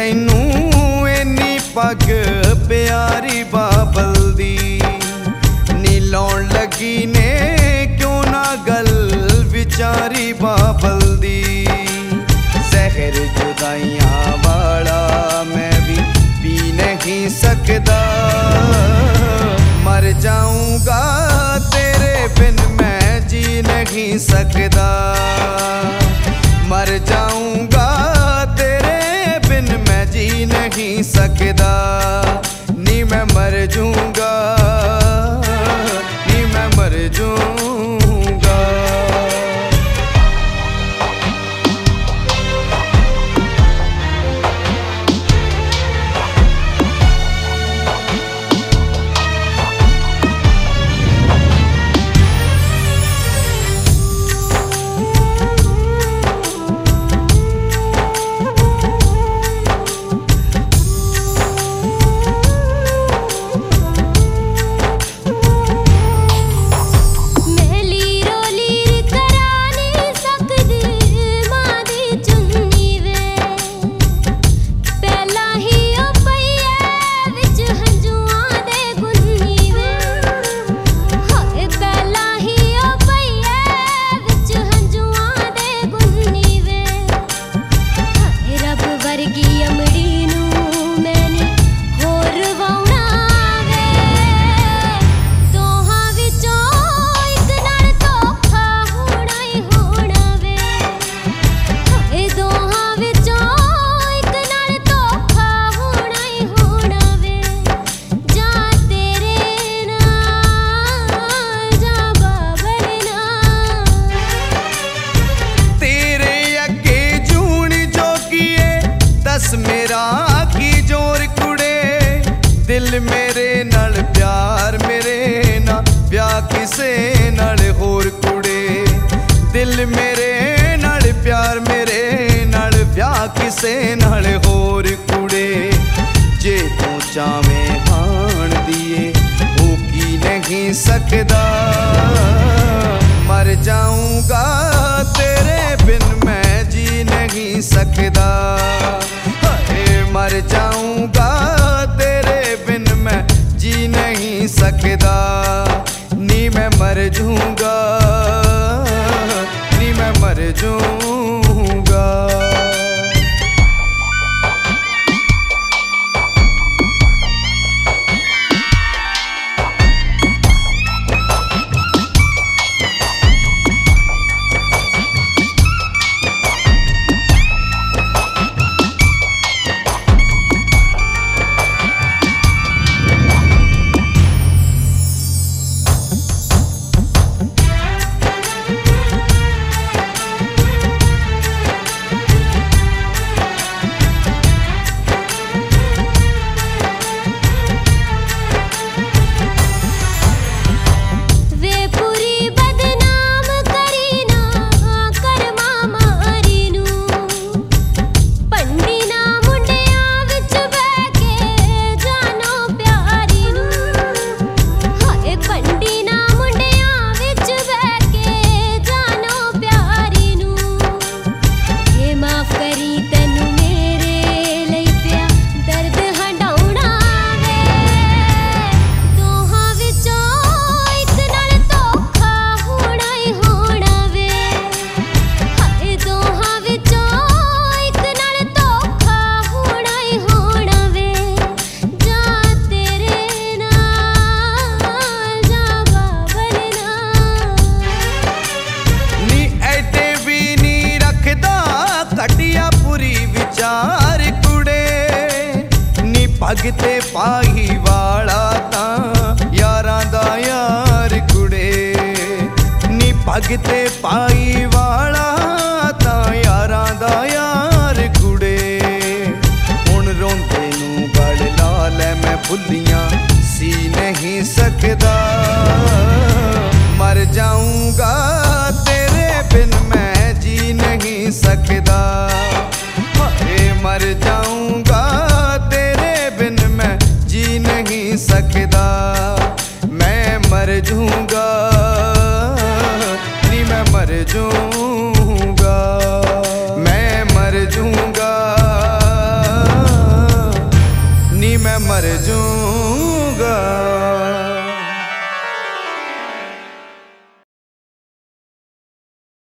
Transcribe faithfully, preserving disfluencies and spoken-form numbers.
तैनू इन्नी पग प्यारी बाबल दी नी लाउण लगी ने क्यों ना गल विचारी बाबल दी। जहर जुदाइयां वाला मैं भी पी नहीं सकदा, मर जाऊंगा तेरे बिन मैं जी नहीं सकदा। मर जाऊंगा तेरे बिन मैं जी नहीं सकदा। नी मैं मर जूंगा, नी मैं मर जूंगा। मेरा की जोर कुड़े दिल मेरे नाल प्यार मेरे ना ब्याह किसे नाल होर कुड़े। दिल मेरे नाल प्यार मेरे नाल ब्याह किसे नाल होर कुड़े। जे तू चावे हाण दिए हो की नहीं सकदा। मर जाऊंगा तेरे बिन मैं जी नहीं सकदा। मर जाऊंगा तेरे बिन मैं जी नहीं सकदा। नी मैं मर जूंगा, नी मैं मर जूंगा। पग ते पाही वाला तां यारां दा यार कुड़े। नी पग ते पाई वाला तां यारां दा यार कुड़े। हुण रोंदे नूं गल ला लै मैं भुल्लियां सी नहीं सकदा। मर जाऊंगा तेरे बिन मैं जी नहीं सकदा। मर जाऊंगा तेरे बिन मैं जी नहीं सकदा। मैं मर जूंगा, नी मैं मर जूंगा, मैं मर जूंगा। मर जूं